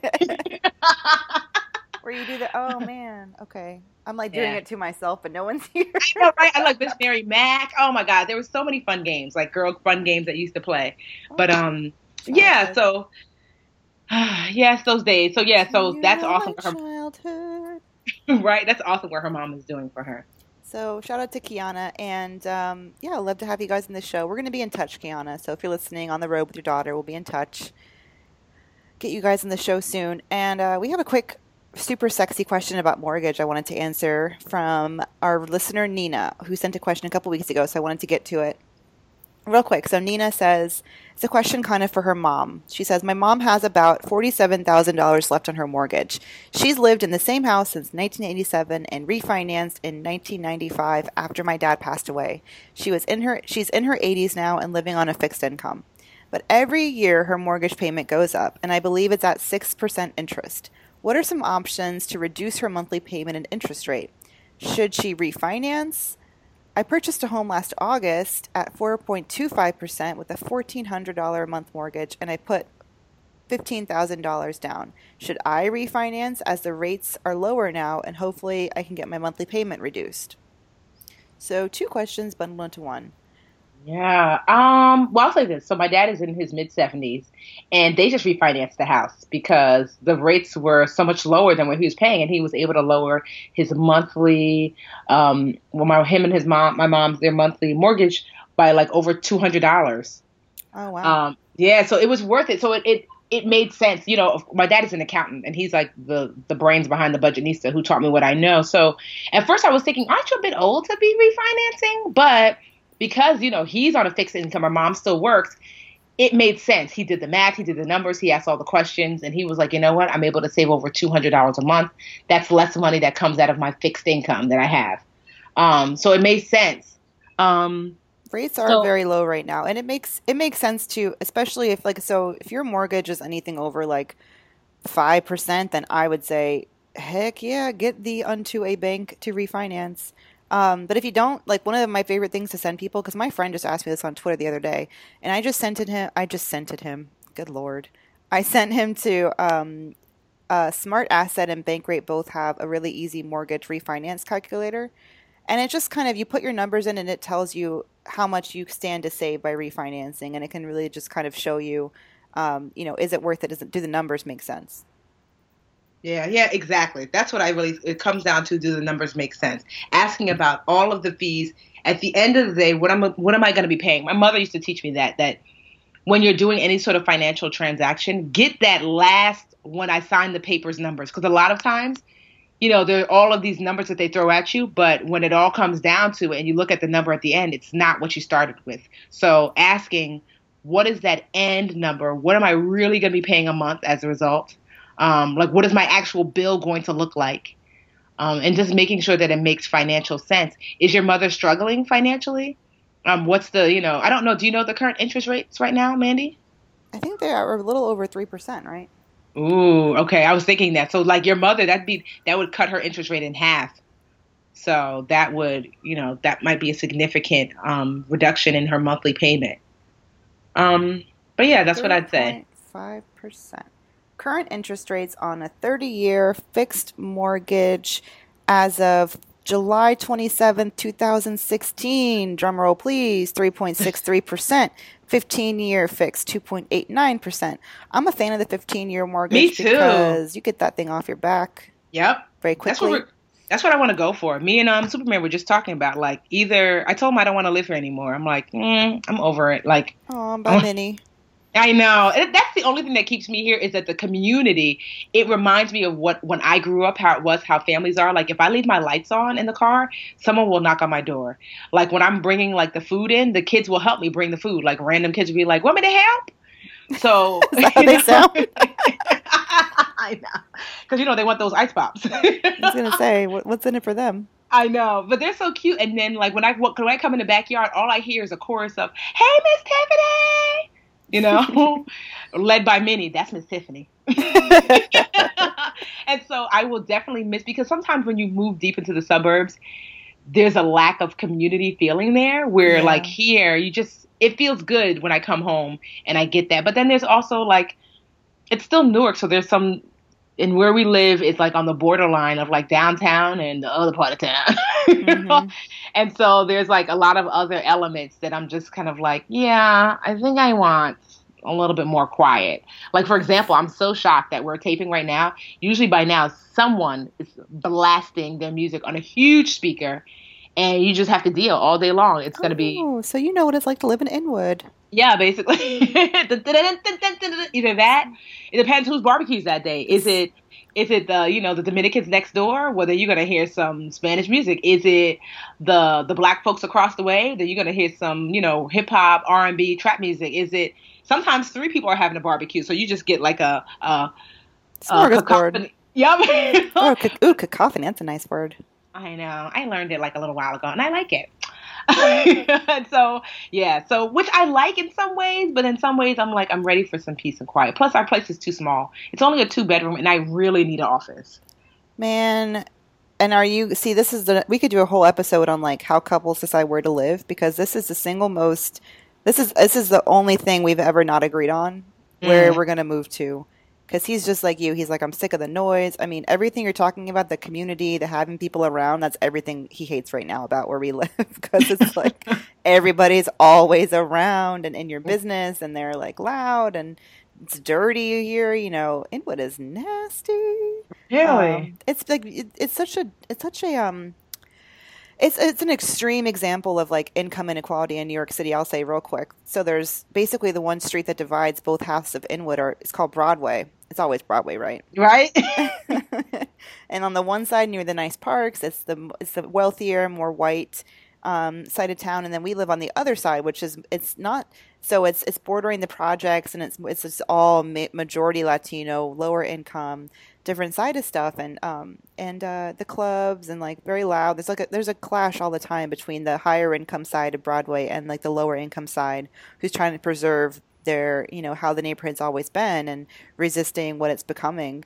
where you do the, oh man, okay. I'm like doing Yeah. it to myself, but no one's here. I know, right? I like Miss Mary Mac. Oh my God, there were so many fun games, like girl fun games that used to play. But yeah. Childhood. So yes, those days. So yeah, so You that's know awesome my for childhood. her, right? That's awesome what her mom is doing for her. So shout out to Kiana, and yeah, I'd love to have you guys in the show. We're going to be in touch, Kiana. So if you're listening on the road with your daughter, we'll be in touch. Get you guys in the show soon. And we have a quick, super sexy question about mortgage I wanted to answer from our listener Nina, who sent a question a couple weeks ago. So I wanted to get to it real quick. So Nina says, it's a question kind of for her mom. She says, my mom has about $47,000 left on her mortgage. She's lived in the same house since 1987 and refinanced in 1995 after my dad passed away. She's in her 80s now and living on a fixed income. But every year her mortgage payment goes up, and I believe it's at 6% interest. What are some options to reduce her monthly payment and interest rate? Should she refinance? I purchased a home last August at 4.25% with a $1,400 a month mortgage, and I put $15,000 down. Should I refinance as the rates are lower now, and hopefully I can get my monthly payment reduced? So 2 questions bundled into one. Yeah. Well, I'll say this. So my dad is in his mid-70s, and they just refinanced the house because the rates were so much lower than what he was paying, and he was able to lower his monthly, him and my mom's, their monthly mortgage by like over $200. Oh, wow. Yeah. So it was worth it. So it made sense. You know, my dad is an accountant, and he's like the brains behind the Budgetnista, who taught me what I know. So at first I was thinking, aren't you a bit old to be refinancing? But because, you know, he's on a fixed income, our mom still works, it made sense. He did the math, he did the numbers, he asked all the questions, and he was like, you know what, I'm able to save over $200 a month. That's less money that comes out of my fixed income that I have. So it made sense. Rates are very low right now, and it makes sense to, especially if if your mortgage is anything over like 5%, then I would say, heck yeah, get thee unto a bank to refinance. But if you don't, like, one of my favorite things to send people, because my friend just asked me this on Twitter the other day, and I just sent it him. Good Lord. I sent him to Smart Asset and Bankrate both have a really easy mortgage refinance calculator. And it just kind of, you put your numbers in and it tells you how much you stand to save by refinancing. And it can really just kind of show you, is it worth it? Do the numbers make sense? Yeah, exactly. That's what it comes down to. Do the numbers make sense? Asking about all of the fees. At the end of the day, what am I going to be paying? My mother used to teach me that when you're doing any sort of financial transaction, get that last, when I sign the papers, numbers. Because a lot of times, you know, there are all of these numbers that they throw at you, but when it all comes down to it and you look at the number at the end, it's not what you started with. So asking, what is that end number? What am I really going to be paying a month as a result? What is my actual bill going to look like? And just making sure that it makes financial sense. Is your mother struggling financially? What's the, I don't know. Do you know the current interest rates right now, Mandy? I think they are a little over 3%, right? Ooh, okay. I was thinking that. So like your mother, that would cut her interest rate in half. So that would, that might be a significant reduction in her monthly payment. But yeah, that's what I'd say. 5%. Current interest rates on a 30-year fixed mortgage as of July 27th, 2016, drumroll please, 3.63%. 15-year fixed, 2.89%. I'm a fan of the 15-year mortgage. Me too. Because you get that thing off your back. Yep. Very quickly. That's what I want to go for. Me and Superman were just talking about, like, either I told him I don't want to live here anymore. I'm like, I'm over it. Like, oh, bye, Minnie. I know. That's the only thing that keeps me here is that the community, it reminds me of when I grew up, how families are. Like, if I leave my lights on in the car, someone will knock on my door. Like, when I'm bringing, like, the food in, the kids will help me bring the food. Like, random kids will be like, want me to help? So, is that how they sound? I know. Because, they want those ice pops. I was going to say, what's in it for them? I know, but they're so cute. And then, like, when I come in the backyard, all I hear is a chorus of, hey, Miss Tiffany! Led by Minnie. That's Miss Tiffany. And so I will definitely miss, because sometimes when you move deep into the suburbs, there's a lack of community feeling there where like here, it feels good when I come home and I get that. But then there's also like, it's still Newark, so there's some, and where we live is like on the borderline of like downtown and the other part of town. You know? And so there's like a lot of other elements that I'm just kind of like, yeah, I think I want a little bit more quiet. Like, for example, I'm so shocked that we're taping right now. Usually by now, someone is blasting their music on a huge speaker, and you just have to deal all day long. It's going to be... Oh, so you know what it's like to live in Inwood. Yeah, basically. Either that. It depends whose barbecues that day. Is it the Dominicans next door? Well, then you're gonna hear some Spanish music. Is it the black folks across the way? Then you're gonna hear some, hip hop, R&B, trap music. Is it sometimes three people are having a barbecue, so you just get like a smorgasbord. Yep. Cacophony. That's a nice word. I know. I learned it like a little while ago, and I like it. So which I like in some ways, but in some ways I'm like, I'm ready for some peace and quiet. Plus our place is too small. It's only a 2-bedroom, and I really need an office. Man, and we could do a whole episode on like how couples decide where to live, because this is this is the only thing we've ever not agreed on where we're going to move to. Because he's just like you. He's like, I'm sick of the noise. I mean, everything you're talking about, the community, the having people around, that's everything he hates right now about where we live. Because it's like everybody's always around and in your business, and they're like loud, and it's dirty here. Inwood is nasty. Really? It's like it's an extreme example of like income inequality in New York City. I'll say real quick. So there's basically the one street that divides both halves of Inwood, it's called Broadway. It's always Broadway, right? Right. And on the one side near the nice parks, it's the wealthier, more white side of town, and then we live on the other side, which is it's bordering the projects, and it's just all majority Latino, lower income, different side of stuff, and the clubs, and like very loud. There's a clash all the time between the higher income side of Broadway and like the lower income side, who's trying to preserve their how the neighborhood's always been and resisting what it's becoming.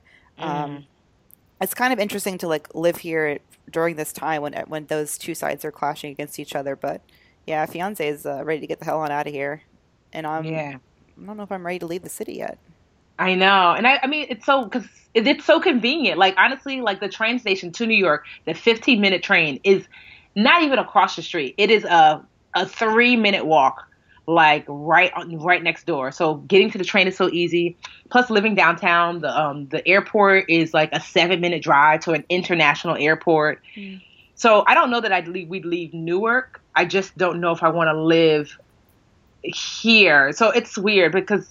It's kind of interesting to like live here during this time when those two sides are clashing against each other. But yeah, fiance is ready to get the hell on out of here, and I don't know if I'm ready to leave the city yet. I know. And I mean, it's so convenient. Like, honestly, like the train station to New York, the 15-minute train is not even across the street. It is a 3-minute walk, like right next door. So getting to the train is so easy. Plus, living downtown, the airport is like a 7-minute drive to an international airport. So I don't know that we'd leave Newark. I just don't know if I want to live here. So it's weird because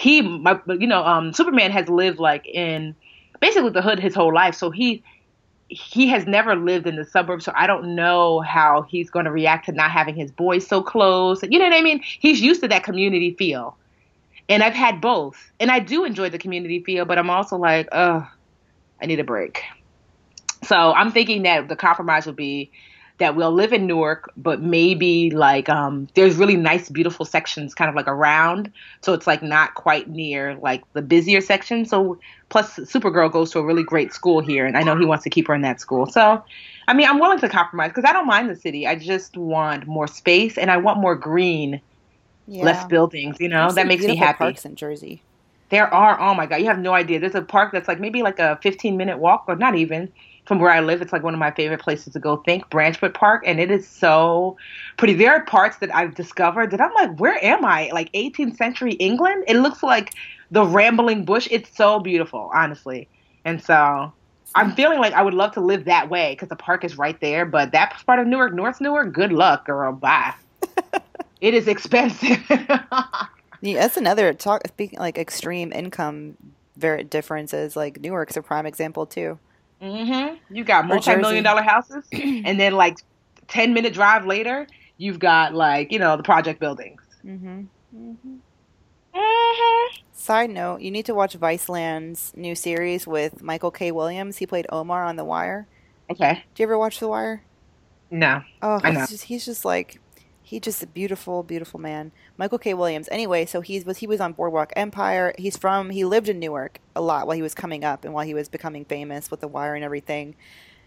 Superman has lived like in basically the hood his whole life. So he has never lived in the suburbs. So I don't know how he's going to react to not having his boys so close. You know what I mean? He's used to that community feel. And I've had both. And I do enjoy the community feel, but I'm also like, I need a break. So I'm thinking that the compromise would be that we'll live in Newark, but maybe like there's really nice, beautiful sections kind of like around. So it's like not quite near like the busier section. So plus Supergirl goes to a really great school here, and I know he wants to keep her in that school. So, I mean, I'm willing to compromise because I don't mind the city. I just want more space, and I want more green, less buildings, that makes me happy. Parks in Jersey. There are, oh my God, you have no idea. There's a park that's like maybe like a 15-minute walk, or not even, from where I live. It's like one of my favorite places to go. Branchwood Park, and it is so pretty. There are parts that I've discovered that I'm like, where am I? Like 18th century England? It looks like the rambling bush. It's so beautiful, honestly. And so I'm feeling like I would love to live that way because the park is right there. But that part of Newark, North Newark, good luck, girl. Bye. It is expensive. Yeah, that's another talk. Speaking like extreme income differences, like Newark's a prime example too. You got multi-million-dollar houses, and then like 10-minute drive later, you've got like the project buildings. Side note: you need to watch Viceland's new series with Michael K. Williams. He played Omar on The Wire. Okay. Do you ever watch The Wire? No. Oh, he's just a beautiful, beautiful man. Michael K. Williams. Anyway, so he was on Boardwalk Empire. He lived in Newark a lot while he was coming up and while he was becoming famous with The Wire and everything.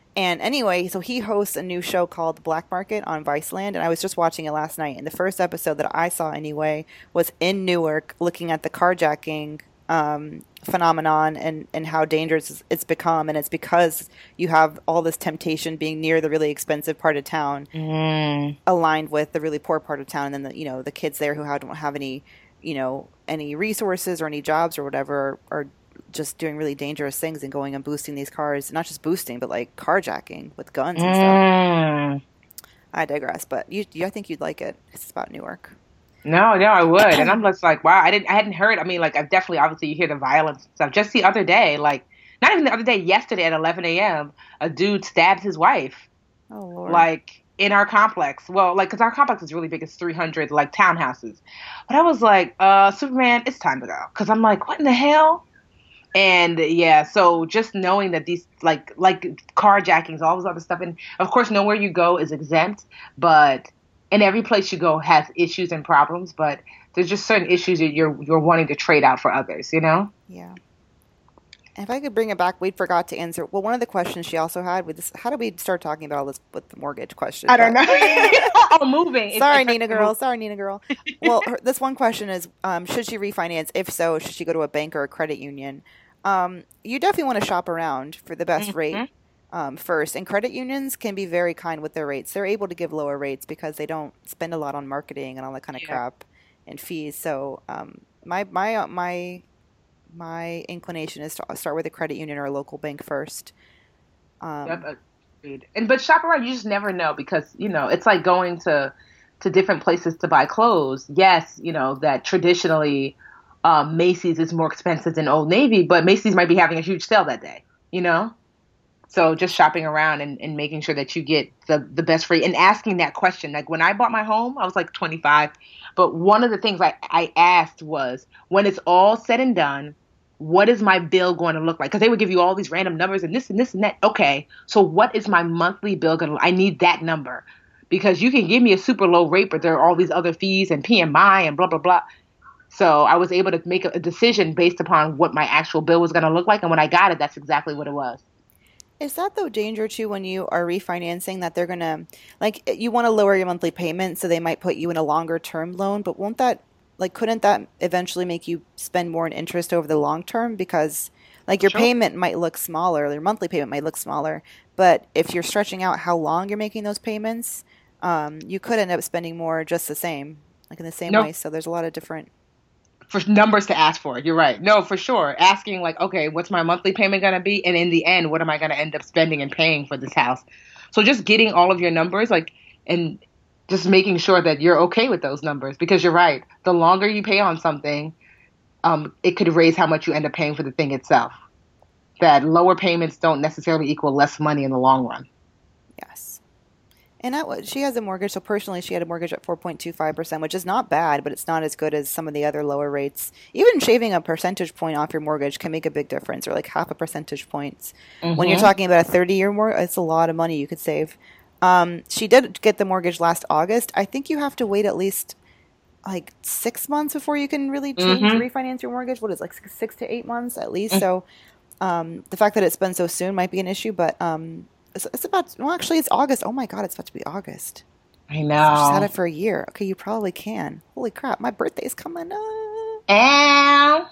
And anyway, so he hosts a new show called The Black Market on Viceland, and I was just watching it last night. And the first episode that I saw anyway was in Newark, looking at the carjacking phenomenon and how dangerous it's become. And it's because you have all this temptation being near the really expensive part of town, aligned with the really poor part of town, and then the kids there who don't have any any resources or any jobs or whatever are just doing really dangerous things and going and boosting these cars, not just boosting, but like carjacking with guns and stuff. I digress, but I think you'd like it. It's about Newark. No, I would. And I'm just like, wow, I hadn't heard. I mean, like, I've definitely, obviously, you hear the violence and stuff. Just the other day, like, not even the other day, yesterday at 11 a.m., a dude stabbed his wife. Oh, Lord. Like, in our complex. Well, like, because our complex is really big. It's 300, like, townhouses. But I was like, Superman, it's time to go. Because I'm like, what in the hell? And yeah, so just knowing that these like carjackings, all this other stuff, and of course nowhere you go is exempt, and every place you go has issues and problems, but there's just certain issues that you're wanting to trade out for others, Yeah. And if I could bring it back, we forgot to answer. Well, one of the questions she also had with this, how did we start talking about all this with the mortgage question? I don't know. Moving. Sorry, Nina girl. Well, this one question is, should she refinance? If so, should she go to a bank or a credit union? You definitely want to shop around for the best rate first. And credit unions can be very kind with their rates. They're able to give lower rates because they don't spend a lot on marketing and all that kind of crap and fees. So my inclination is to start with a credit union or a local bank first. But shop around, you just never know, because it's like going to different places to buy clothes. Yes, that traditionally Macy's is more expensive than Old Navy, but Macy's might be having a huge sale that day. So just shopping around and making sure that you get the best rate and asking that question. Like when I bought my home, I was like 25, but one of the things I asked was, when it's all said and done, what is my bill going to look like? Because they would give you all these random numbers and this and this and that. Okay, so what is my monthly bill going to look like? I need that number, because you can give me a super low rate, but there are all these other fees and PMI and blah, blah, blah. So I was able to make a decision based upon what my actual bill was going to look like. And when I got it, that's exactly what it was. Is that the danger too when you are refinancing, that they're going to, like, you want to lower your monthly payment, so they might put you in a longer term loan, but couldn't that eventually make you spend more in interest over the long term? Because like your payment might look smaller, your monthly payment might look smaller, but if you're stretching out how long you're making those payments, you could end up spending more just the same, like in the same way. So there's a lot of different for numbers to ask for. You're right. No, for sure. Asking like, okay, what's my monthly payment going to be? And in the end, what am I going to end up spending and paying for this house? So just getting all of your numbers, and just making sure that you're okay with those numbers, because you're right. The longer you pay on something, it could raise how much you end up paying for the thing itself. That lower payments don't necessarily equal less money in the long run. Yes. And she has a mortgage, so personally she had a mortgage at 4.25%, which is not bad, but it's not as good as some of the other lower rates. Even shaving a percentage point off your mortgage can make a big difference, or like half a percentage point. When you're talking about a 30-year mortgage, it's a lot of money you could save. She did get the mortgage last August. I think you have to wait at least like 6 months before you can really refinance your mortgage. What is it, like 6 to 8 months at least? So the fact that it's been so soon might be an issue, but it's about, well, actually it's August. Oh my God, it's about to be August. I know. So she's had it for a year. Okay, you probably can. Holy crap, my birthday's coming up. Ow.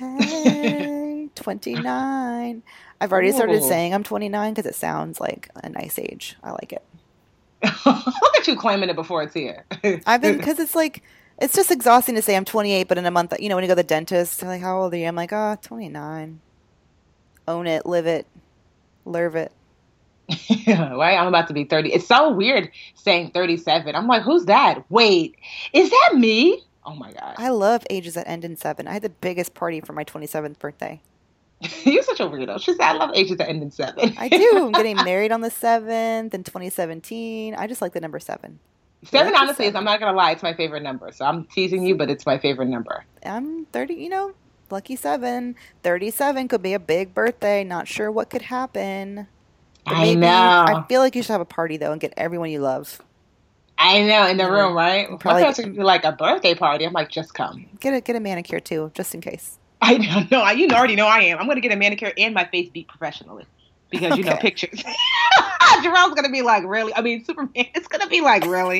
Hey, 29. I've already started saying I'm 29 because it sounds like a nice age. I like it. Look at you claiming it before it's here. Because it's like, it's just exhausting to say I'm 28, but in a month, when you go to the dentist, they're like, how old are you? I'm like, 29. Own it, live it, lerve it. Right? I'm about to be 30. It's so weird saying 37. I'm like, who's that? Wait, is that me? Oh my God. I love ages that end in 7. I had the biggest party for my 27th birthday. You're such a weirdo. She said, I love ages that end in 7. I do. I'm getting married on the 7th in 2017. I just like the number 7. 7, honestly, I'm not going to lie, it's my favorite number. So I'm teasing you, but it's my favorite number. I'm 30, lucky 7. 37 could be a big birthday. Not sure what could happen. I know. I feel like you should have a party, though, and get everyone you love. I know, in the room, right? Probably My parents would be like, a birthday party. I'm like, just come. Get a manicure, too, just in case. I know. You already know I am. I'm going to get a manicure and my face beat professionally. because, pictures. Jerome's going to be like, really? I mean, Superman, it's going to be like, really?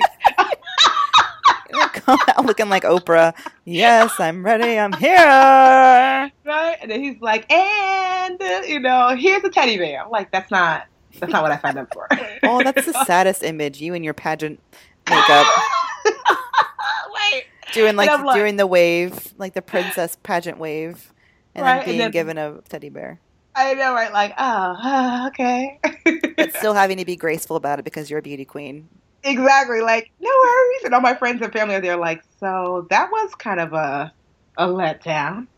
Come out looking like Oprah. Yes, I'm ready. I'm here. Right? And then he's like, and, here's a teddy bear. I'm like, that's not what I signed up for. Oh, that's the saddest image. You and your pageant makeup. Wait. Doing the wave, like the princess pageant wave. And right? then being given a teddy bear. I know, right? Like, okay. But still having to be graceful about it because you're a beauty queen. Exactly. Like, no worries. And all my friends and family are there like, so that was kind of a letdown.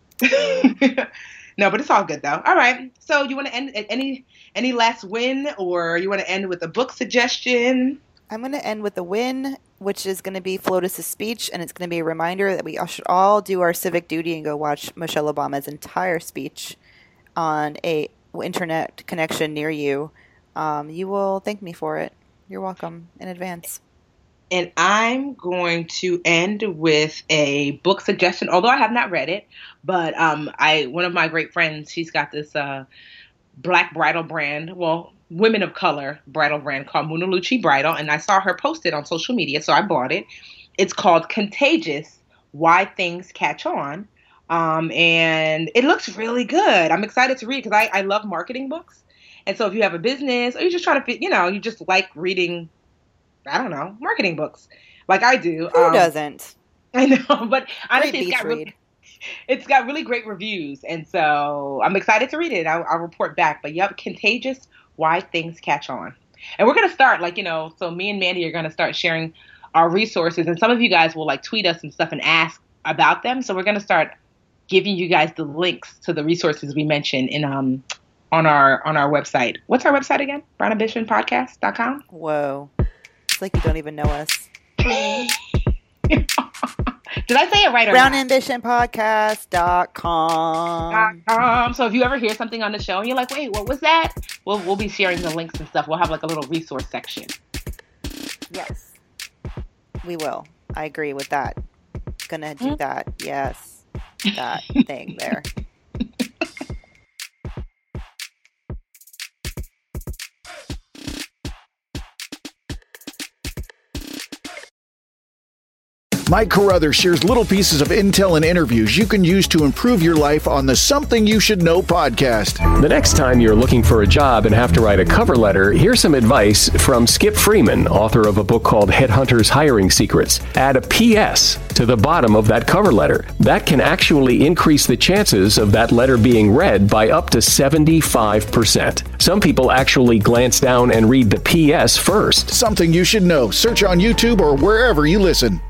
No, but it's all good though. All right. So you want to end at any last win, or you want to end with a book suggestion? I'm going to end with a win, which is going to be FLOTUS's speech, and it's going to be a reminder that we should all do our civic duty and go watch Michelle Obama's entire speech on a internet connection near you. You will thank me for it. You're welcome in advance. And I'm going to end with a book suggestion, although I have not read it. But one of my great friends, she's got this Black bridal brand, women of color bridal brand called Munaluchi Bridal, and I saw her post it on social media, so I bought it. It's called Contagious: Why Things Catch On, and it looks really good. I'm excited to read because I love marketing books, and so if you have a business or you're just trying to you just like reading, I don't know, marketing books like I do. Who doesn't? I know, but honestly, it's got really great reviews, and so I'm excited to read it. I'll report back. But yep, Contagious: Why Things Catch On. And we're going to start so me and Mandy are going to start sharing our resources, and some of you guys will tweet us and stuff and ask about them. So we're going to start giving you guys the links to the resources we mentioned in on our website. What's our website again? BrownAmbitionPodcast.com. Whoa. It's like you don't even know us. Did I say it right or not? BrownAmbitionPodcast.com. So if you ever hear something on the show and you're like, wait, what was that? We'll be sharing the links and stuff. We'll have a little resource section. Yes. We will. I agree with that. Gonna do that. Yes. That thing there. Mike Carruthers shares little pieces of intel and interviews you can use to improve your life on the Something You Should Know podcast. The next time you're looking for a job and have to write a cover letter, here's some advice from Skip Freeman, author of a book called Headhunters Hiring Secrets. Add a PS to the bottom of that cover letter. That can actually increase the chances of that letter being read by up to 75%. Some people actually glance down and read the PS first. Something You Should Know. Search on YouTube or wherever you listen.